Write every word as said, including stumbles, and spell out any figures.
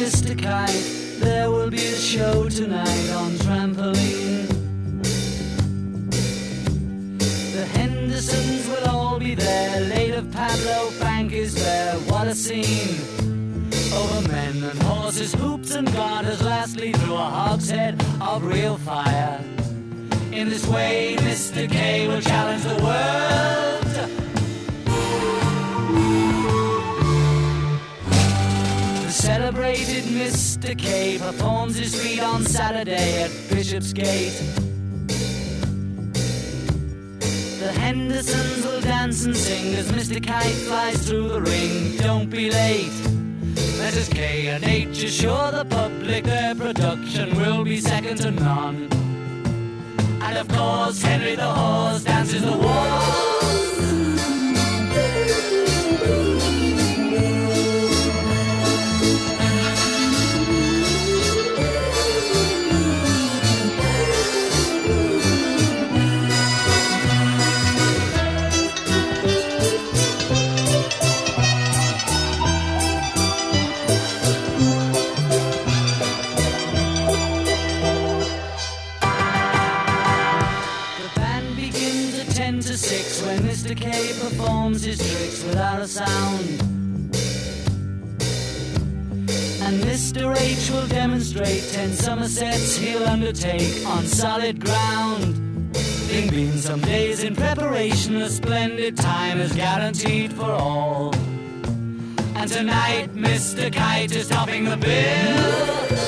Mister Kite, there will be a show tonight on trampoline. The Hendersons will all be there, late of Pablo Bank is there, what a scene. Over men and horses, hoops and garters, lastly through a hogshead of real fire. In this way, Mister K will challenge the world. The celebrated Mister K performs his feat on Saturday at Bishopsgate. The Hendersons will dance and sing as Mister Kite flies through the ring. Don't be late. Missus K and H assure the public their production will be second to none. And of course Henry the Horse dances the waltz. When Mister K performs his tricks without a sound, and Mister H will demonstrate ten Somersets he'll undertake on solid ground. Being been some days in preparation, a splendid time is guaranteed for all. And tonight Mister Kite is topping the bill.